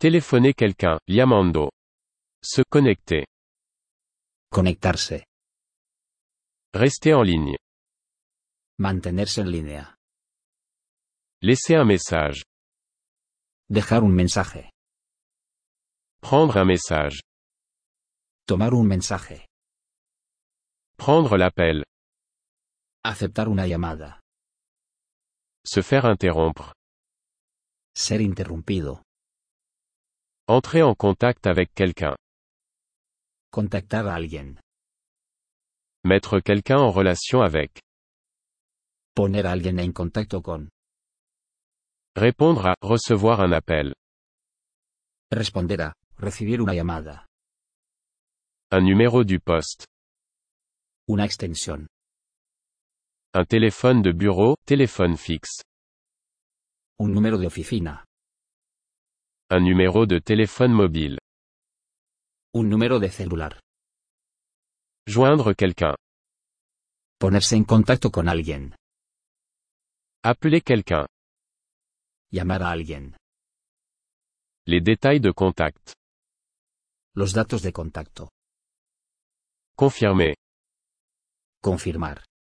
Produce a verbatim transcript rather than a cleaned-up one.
Téléphoner quelqu'un, llamando. Se connecter. Conectarse. Rester en ligne. Mantenerse en línea. Laisser un message. Dejar un mensaje. Prendre un message. Tomar un mensaje. Prendre l'appel. Aceptar una llamada. Se faire interrompre. Ser interrumpido. Entrer en contact avec quelqu'un. Contactar a alguien. Mettre quelqu'un en relation avec. Poner a alguien en contacto con. Répondre à, recevoir un appel. Responder a, recibir una llamada. Un numéro du poste. Una extensión. Un téléphone de bureau, téléphone fixe. Un número de oficina. Un numéro de téléphone mobile. Un número de celular. Joindre quelqu'un. Ponerse en contacto con alguien. Appeler quelqu'un. Llamar a alguien. Les détails de contact. Los datos de contacto. Confirmer. Confirmar.